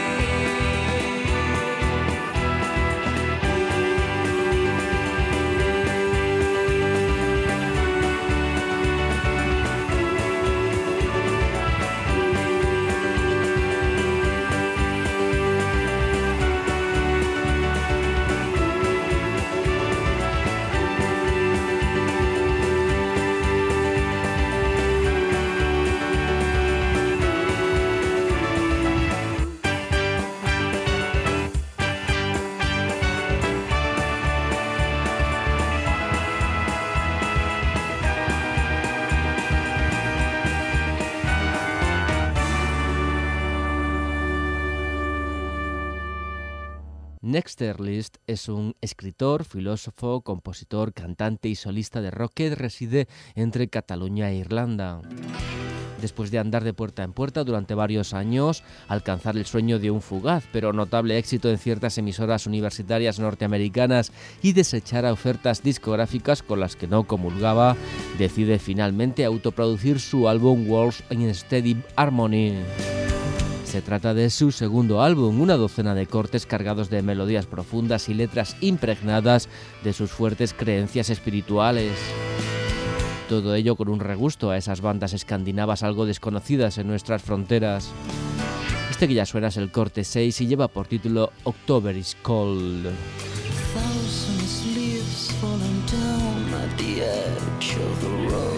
Next Earlist es un escritor, filósofo, compositor, cantante y solista de rock que reside entre Cataluña e Irlanda. Después de andar de puerta en puerta durante varios años, alcanzar el sueño de un fugaz pero notable éxito en ciertas emisoras universitarias norteamericanas y desechar a ofertas discográficas con las que no comulgaba, decide finalmente autoproducir su álbum Walls in Steady Harmony. Se trata de su segundo álbum, una docena de cortes cargados de melodías profundas y letras impregnadas de sus fuertes creencias espirituales. Todo ello con un regusto a esas bandas escandinavas algo desconocidas en nuestras fronteras. Este que ya suena es el corte seis y lleva por título October is Cold. Thousands leaves falling down at the edge of the road.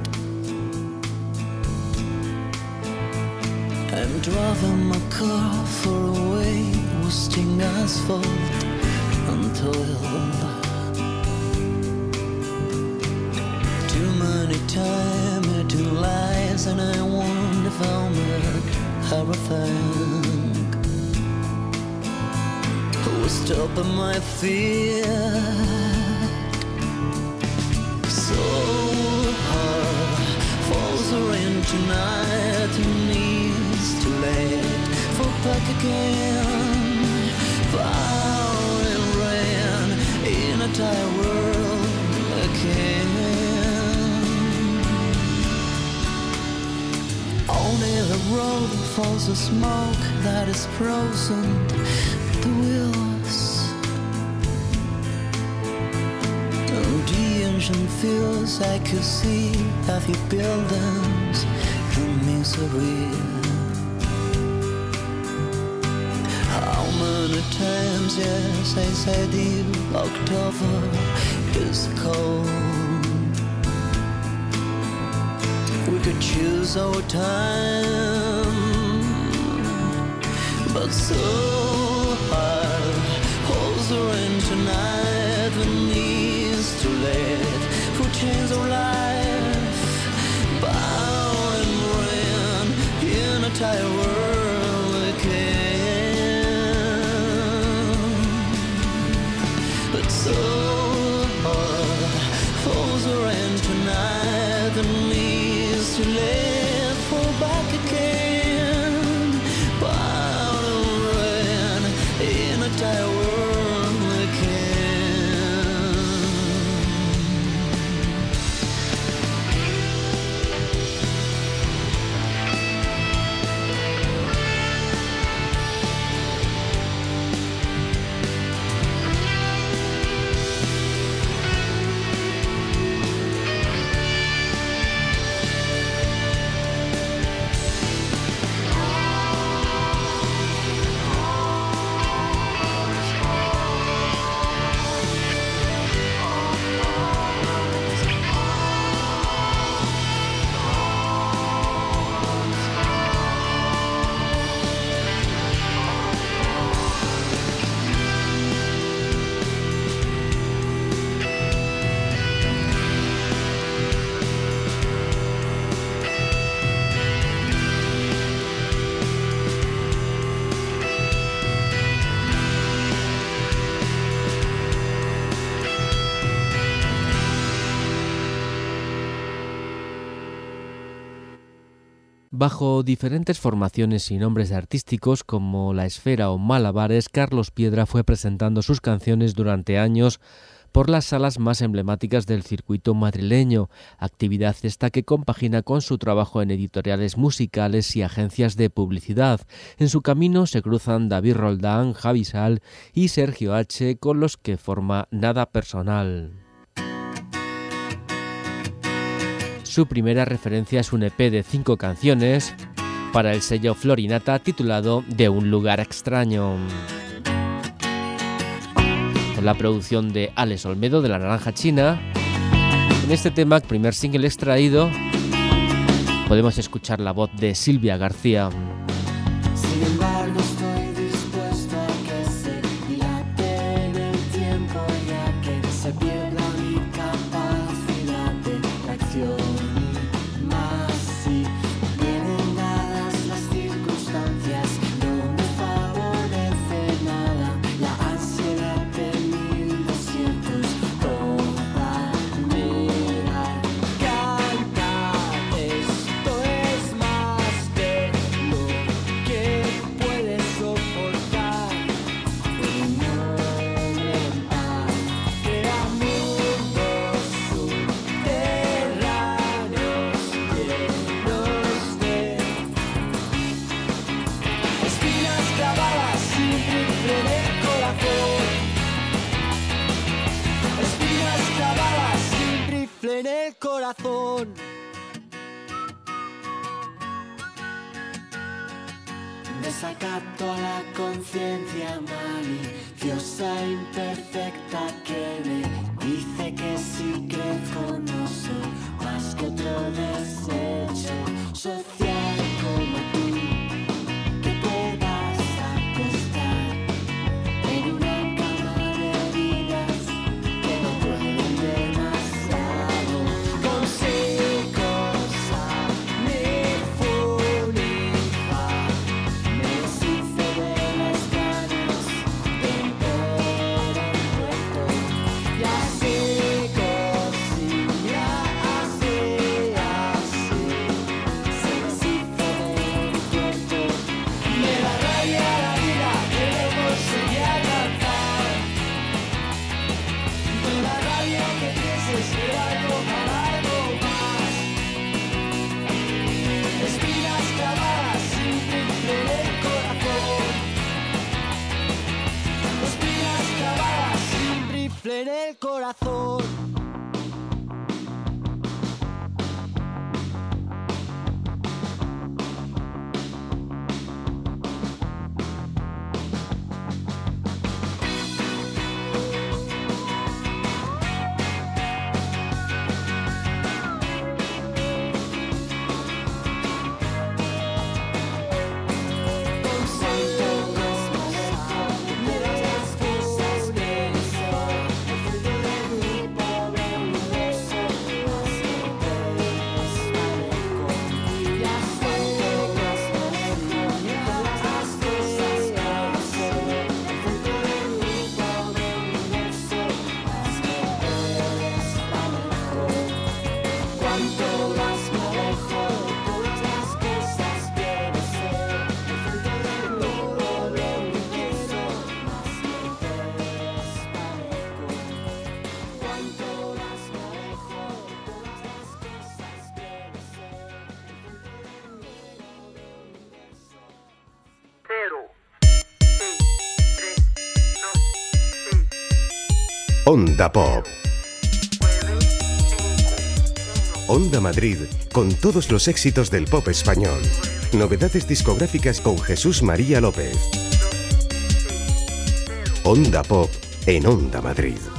I'm driving my car far away, wasting asphalt and toil. Too many time-eating lies, and I wonder if I'll make everything. Who's stopping my fear? So hard falls the rain tonight, and it's too late for back again. Fire and rain in a tired world again. Only the road falls of smoke that is frozen the wheels, and the ancient fields I could see heavy buildings in misery. How many times, yes, I said the October is cold. We could choose our time, but so hard holds the rain tonight when it's too late for change of life. Bound and rain in a tired world again, but so hard holds the rain tonight when it's too late for back again. Bound Bajo diferentes formaciones y nombres artísticos como La Esfera o Malabares, Carlos Piedra fue presentando sus canciones durante años por las salas más emblemáticas del circuito madrileño, actividad esta que compagina con su trabajo en editoriales musicales y agencias de publicidad. En su camino se cruzan David Roldán, Javi Sal y Sergio H., con los que forma Nada Personal. Su primera referencia es un E P de cinco canciones para el sello Florinata titulado De un lugar extraño. Con la producción de Alex Olmedo de La Naranja China. En este tema, primer single extraído, podemos escuchar la voz de Silvia García. Sin embargo, estoy dispuesto a que se dilate en el tiempo y a que se pierda mi capacidad de reacción. Y más si vienen dadas las circunstancias que no me favorece nada. La ansiedad de mil desiertos, toda mirar, canta, esto es más que lo que puedes soportar. Un hombre en paz crea mundos subterráneos llenos de espinas clavadas sin rifle en el corazón. Espinas clavadas sin rifle en el corazón. Desacato a la conciencia maliciosa, imperfecta, que me dice que si crezco no soy más que otro desecho social como tú, que puedas acostar en una cama de heridas que no pueden demasiado. Consejos a mi funifa, me deshice de las ganas de entrar al puerto. Y así cosilla, así, así, se deshizo del puerto. Me da rabia la vida que no conseguí alcanzar. Me da rabia que pienses que era algo para algo más. Espinas clavadas sin rifle en el corazón. Espinas clavadas sin rifle en el corazón. Onda Pop. Onda Madrid, con todos los éxitos del pop español. Novedades discográficas con Jesús María López. Onda Pop en Onda Madrid.